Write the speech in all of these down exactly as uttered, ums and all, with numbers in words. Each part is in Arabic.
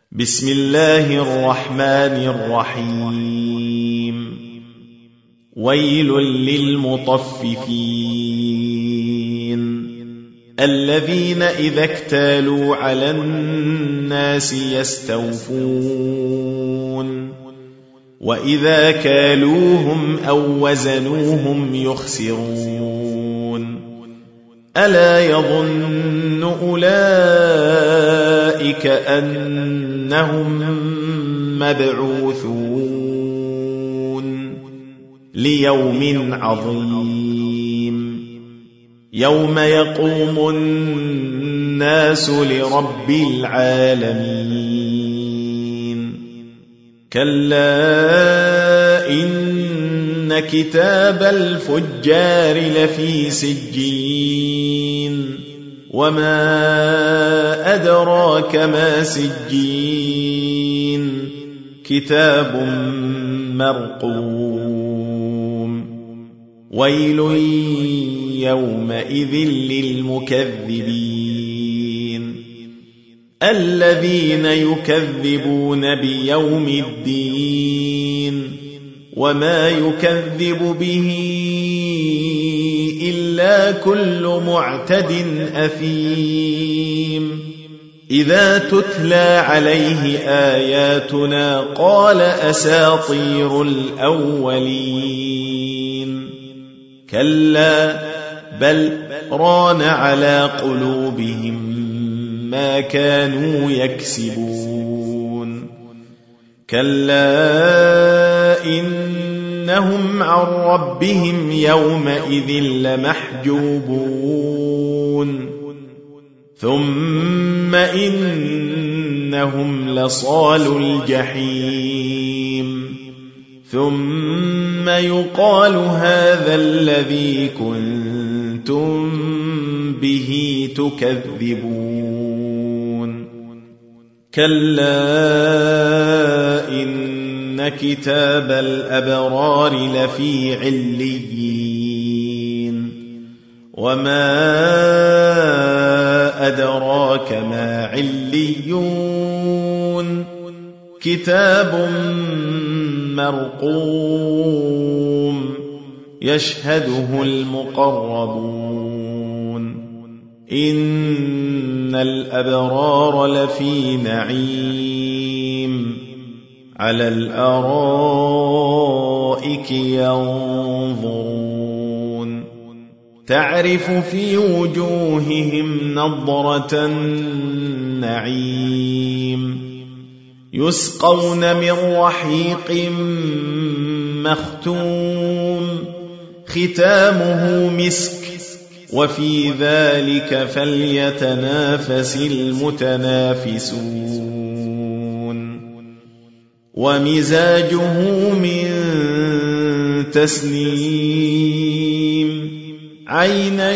بسم الله الرحمن الرحيم ويل للمطففين الذين إذا اكتالوا على الناس يستوفون وإذا كالوهم أو وزنوهم يخسرون ألا يظن أولئك أنهم مبعوثون ليوم عظيم يوم يقوم الناس لرب العالمين كلا إن كتاب الفجار لفي سجين وما أدراك ما سجين كتاب مرقوم ويل يومئذ للمكذبين الذين يكذبون بيوم الدين وما يكذب به إلا كل معتد أثيم إذا تتلى عليه آياتنا قال أساطير الأولين كلا بل ران على قلوبهم ما كانوا يكسبون كلا إنهم عن ربهم يومئذ لمحجوبون ثم إنهم لصالو الجحيم ثم يقال هذا الذي كنتم به تكذبون كلا إن كتاب الأبرار لفي عليين وما أدراك ما عليون كتاب مرقوم يشهده المقربون إن الأبرار لفي نعيم على الأرائك ينظرون تعرف في وجوههم نضرة النعيم يسقون من رحيق مختوم ختامه مسك وفي ذلك فليتنافس المتنافسون ومزاجه من تسنيم عينا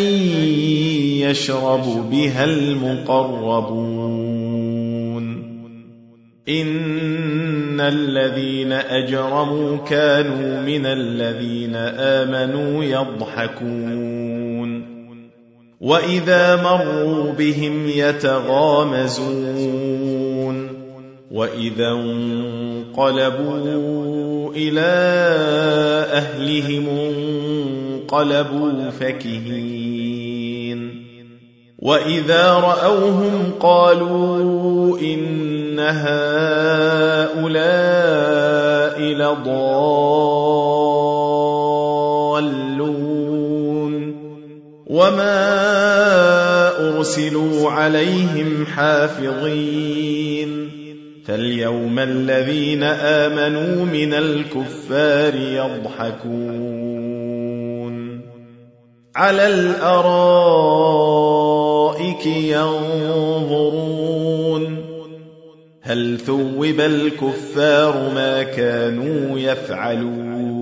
يشرب بها المقربون إن الذين أجرموا كانوا من الذين آمنوا يضحكون وإذا مروا بهم يتغامزون وإذا انقلبوا إلى أهلهم انقلبوا فكهين وإذا رأوهم قالوا إن هؤلاء لضالون وما أرسلوا عليهم حافظين فاليوم الذين آمنوا من الكفار يضحكون على الأرائك ينظرون هل ثوب الكفار ما كانوا يفعلون